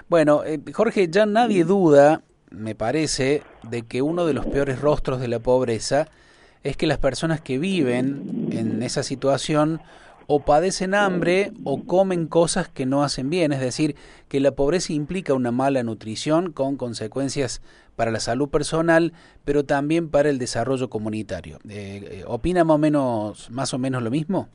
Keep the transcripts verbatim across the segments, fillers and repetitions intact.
Bueno, eh, Jorge, ya nadie duda, me parece, de que uno de los peores rostros de la pobreza es que las personas que viven en esa situación o padecen hambre o comen cosas que no hacen bien, es decir, que la pobreza implica una mala nutrición con consecuencias para la salud personal, pero también para el desarrollo comunitario. Eh, eh, ¿Opina más o menos, más o menos lo mismo?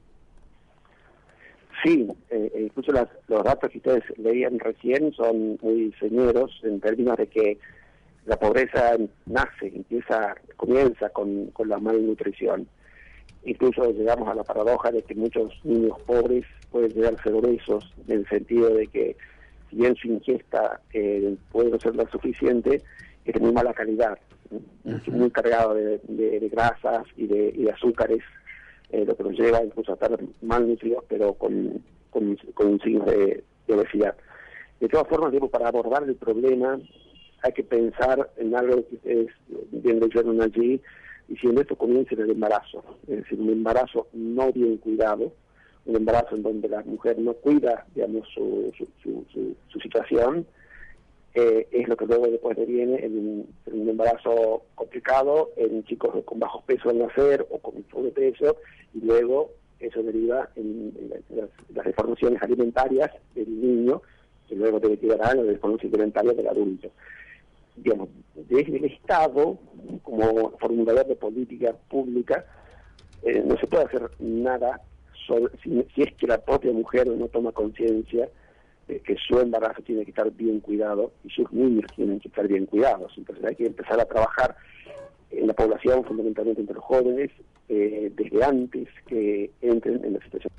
Sí, eh, eh, incluso las, los datos que ustedes leían recién son muy señeros en términos de que la pobreza nace, empieza, comienza con, con la malnutrición. Incluso llegamos a la paradoja de que muchos niños pobres pueden llegar a ser obesos, en el sentido de que si bien su ingesta eh, puede no ser la suficiente, es de muy mala calidad, ¿no? Uh-huh. Muy cargado de, de, de grasas y de, y de azúcares, eh, lo que nos lleva incluso a estar malnutridos, pero con, con, con signos de, de obesidad. De todas formas, digo, para abordar el problema hay que pensar en algo que ustedes bien leyeron allí, diciendo esto comienza en el embarazo, es decir, un embarazo no bien cuidado, un embarazo en donde la mujer no cuida, digamos, su, su, su, su, su situación, eh, es lo que luego después viene en un, en un embarazo complicado, en chicos con bajos pesos al nacer o con sobrepeso, y luego eso deriva en, en, las, en las deformaciones alimentarias del niño, que luego debe llegar a las deformaciones alimentarias del adulto. Digamos, desde el Estado, como formulador de política pública, eh, no se puede hacer nada sobre, si, si es que la propia mujer no toma conciencia de que su embarazo tiene que estar bien cuidado y sus niños tienen que estar bien cuidados. Entonces hay que empezar a trabajar en la población, fundamentalmente entre los jóvenes, eh, desde antes que entren en la situación.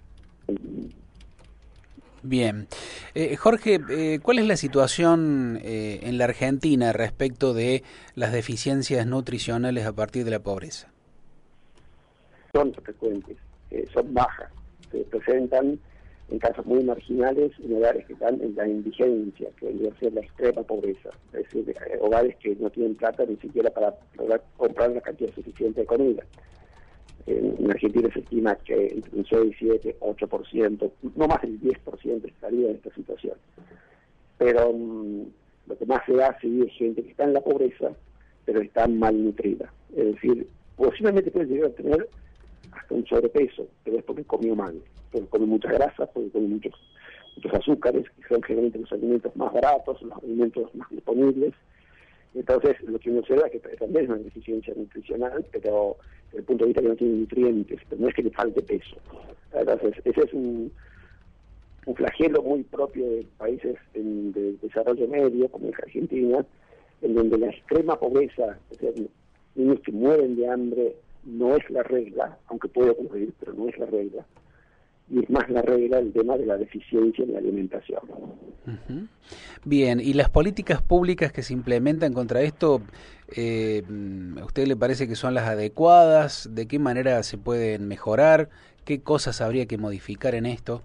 Bien. Eh, Jorge, eh, ¿cuál es la situación eh, en la Argentina respecto de las deficiencias nutricionales a partir de la pobreza? Son frecuentes, eh, son bajas, se presentan en casos muy marginales en hogares que están en la indigencia, que debería ser la extrema pobreza, es decir, eh, hogares que no tienen plata ni siquiera para lograr comprar una cantidad suficiente de comida. En Argentina se estima que entre un seis, siete, ocho por ciento, no más del diez por ciento estaría en esta situación. Pero um, lo que más se da es gente que está en la pobreza, pero está malnutrida. Es decir, posiblemente puede llegar a tener hasta un sobrepeso, pero es porque comió mal, porque come mucha grasa, porque come muchos, muchos azúcares, que son generalmente los alimentos más baratos, los alimentos más disponibles. Entonces, lo que uno observa es que también es una deficiencia nutricional, pero desde el punto de vista que no tiene nutrientes, pero no es que le falte peso. Entonces, ese es un, un flagelo muy propio de países en, de desarrollo medio, como es Argentina, en donde la extrema pobreza, es decir, niños que mueren de hambre, no es la regla, aunque puede ocurrir, pero no es la regla. Y es más la regla el tema de la deficiencia en la alimentación. Uh-huh. Bien, ¿y las políticas públicas que se implementan contra esto, eh, a usted le parece que son las adecuadas? ¿De qué manera se pueden mejorar? ¿Qué cosas habría que modificar en esto?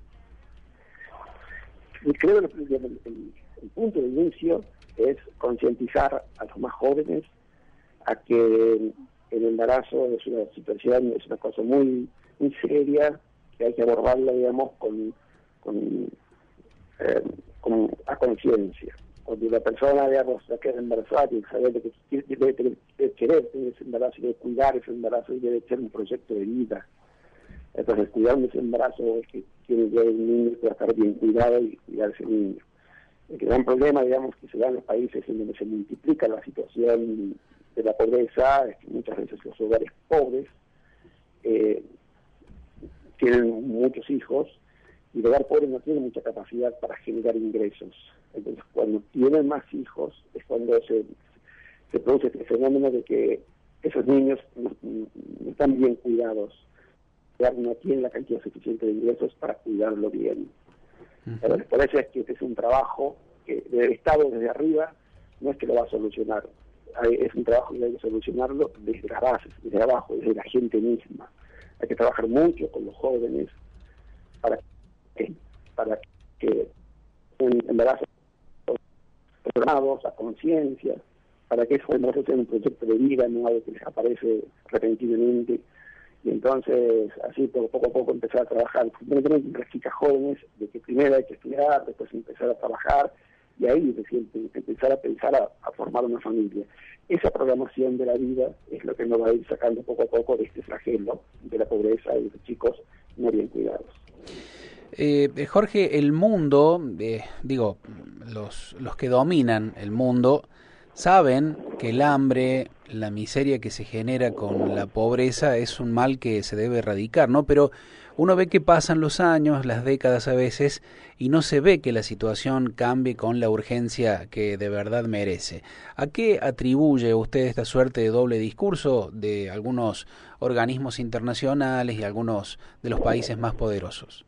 Y creo que el, el, el punto de inicio es concientizar a los más jóvenes a que el embarazo es una situación, es una cosa muy, muy seria, que hay que abordarla, digamos, con, con, eh, con a conciencia. Cuando la persona, digamos, la queda embarazada, tiene que saber de que debe, debe, debe querer tener ese embarazo, debe cuidar ese embarazo y debe ser un proyecto de vida. Entonces, cuidar de ese embarazo es que tiene que haber un niño que va a estar bien cuidado y cuidar a ese niño. El gran problema, digamos, que se da en los países en donde se multiplica la situación de la pobreza es que muchas veces los hogares pobres eh, tienen muchos hijos y el hogar pobre no tiene mucha capacidad para generar ingresos. Entonces, cuando tienen más hijos es cuando se, se produce este fenómeno de que esos niños no, no están bien cuidados, no tienen la cantidad suficiente de ingresos para cuidarlo bien. Uh-huh. Entonces, por eso es que este es un trabajo que del Estado desde arriba no es que lo va a solucionar, es un trabajo que hay que solucionarlo desde las bases, desde abajo, desde la gente misma. Hay que trabajar mucho con los jóvenes para que, para que un embarazo programados a conciencia, para que esos embarazos sean un proyecto de vida, no algo que les aparece repentinamente. Y entonces, así poco, poco a poco empezar a trabajar, fundamentalmente en las chicas jóvenes, de que primero hay que estudiar, después empezar a trabajar, y ahí recién empezar a pensar a, a formar una familia. Esa programación de la vida es lo que nos va a ir sacando poco a poco de este flagelo de la pobreza y de los chicos no bien cuidados. Eh, Jorge, el mundo, eh, digo, los, los que dominan el mundo saben que el hambre, la miseria que se genera con la pobreza es un mal que se debe erradicar, ¿no? Pero uno ve que pasan los años, las décadas a veces, y no se ve que la situación cambie con la urgencia que de verdad merece. ¿A qué atribuye usted esta suerte de doble discurso de algunos organismos internacionales y algunos de los países más poderosos?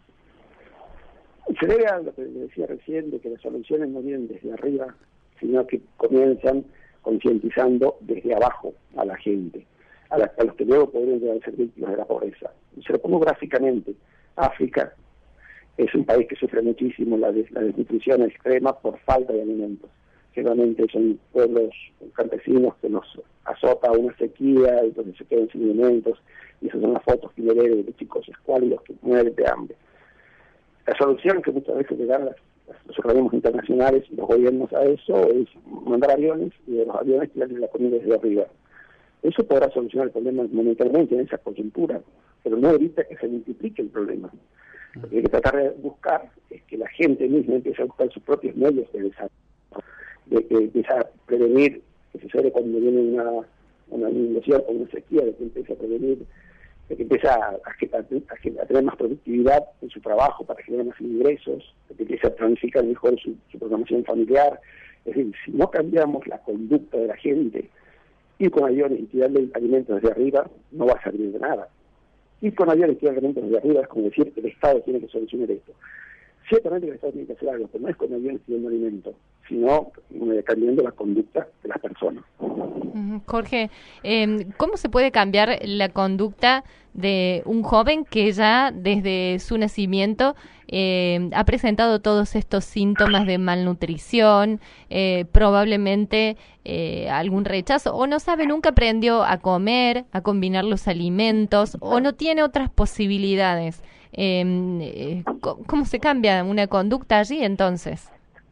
Se debe a lo que decía recién, de que las soluciones no vienen desde arriba, sino que comienzan concientizando desde abajo a la gente, a, la, a los que luego podrían llegar a ser víctimas de la pobreza. Se lo pongo gráficamente. África es un país que sufre muchísimo la, des, la desnutrición extrema por falta de alimentos. Generalmente son pueblos campesinos que nos azota una sequía, entonces se quedan sin alimentos, y esas son las fotos que me ve de chicos escuálidos que mueren de hambre. La solución que muchas veces le dan las, los organismos internacionales y los gobiernos a eso es mandar aviones y de los aviones tirarles la comida desde arriba. Eso podrá solucionar el problema momentáneamente en esa coyuntura, pero no evita que se multiplique el problema. Lo que hay que tratar de buscar es que la gente misma empiece a buscar sus propios medios de desarrollo, de que empiece a prevenir, que sucede cuando viene una, una inundación o una sequía, de que empiece a prevenir, de que empiece a, a, a, a tener más productividad en su trabajo para generar más ingresos, de que empiece a planificar mejor su, su programación familiar. Es decir, si no cambiamos la conducta de la gente, ir con aviones y tirarle alimentos desde arriba no va a servir de nada. Ir con aviones y tirar alimentos desde arriba es como decir que el Estado tiene que solucionar esto. Ciertamente el Estado tiene que hacer algo, pero no es con aviones tirando alimentos, sino eh, cambiando la conducta de las personas. Jorge, eh, ¿cómo se puede cambiar la conducta de un joven que ya desde su nacimiento eh, ha presentado todos estos síntomas de malnutrición, eh, probablemente eh, algún rechazo, o no sabe, nunca aprendió a comer, a combinar los alimentos, o no tiene otras posibilidades? Eh, ¿Cómo se cambia una conducta allí entonces?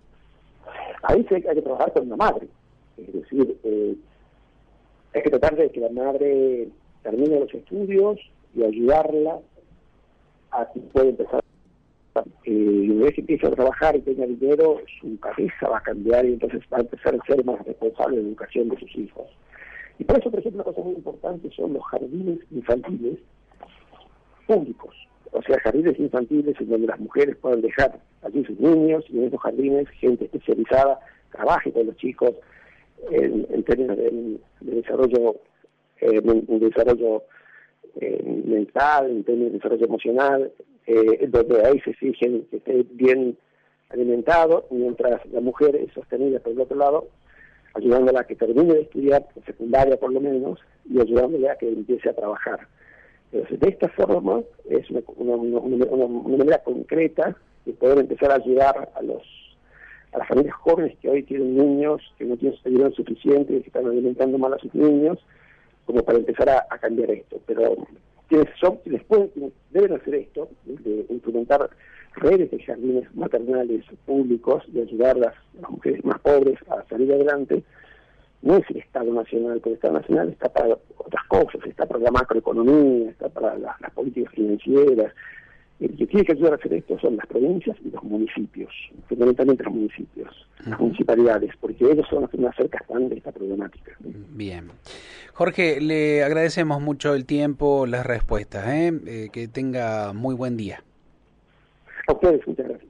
Ahí sí hay que trabajar con la madre, es decir, eh, hay que tratar de que la madre termine los estudios y ayudarla a que pueda empezar. Eh, y una vez que empiece a trabajar y tenga dinero, su cabeza va a cambiar y entonces va a empezar a ser más responsable de la educación de sus hijos. Y por eso, por ejemplo, una cosa muy importante son los jardines infantiles públicos. O sea, jardines infantiles en donde las mujeres puedan dejar allí sus niños y en esos jardines gente especializada trabaje con los chicos en, en términos de, de desarrollo eh, de desarrollo eh, mental, en términos de desarrollo emocional, eh, donde ahí se exigen que esté bien alimentado, mientras la mujer es sostenida por el otro lado, ayudándola a que termine de estudiar, en secundaria por lo menos, y ayudándola a que empiece a trabajar. Entonces, de esta forma, es una, una, una, una, una manera concreta de poder empezar a ayudar a los a las familias jóvenes que hoy tienen niños, que no tienen dinero suficiente y que están alimentando mal a sus niños, como para empezar a, a cambiar esto. Pero quienes son, quienes pueden, quienes deben hacer esto, de implementar redes de jardines maternales públicos, de ayudar a las, a las mujeres más pobres a salir adelante, no es el Estado Nacional, porque el Estado Nacional está para otras cosas, está para la macroeconomía, está para la, las políticas financieras. El que tiene que ayudar a hacer esto son las provincias y los municipios, fundamentalmente los municipios, uh-huh. las municipalidades, porque ellos son los que más cerca están de esta problemática. Bien. Jorge, le agradecemos mucho el tiempo, las respuestas, ¿eh? Eh, que tenga muy buen día. A ustedes, muchas gracias.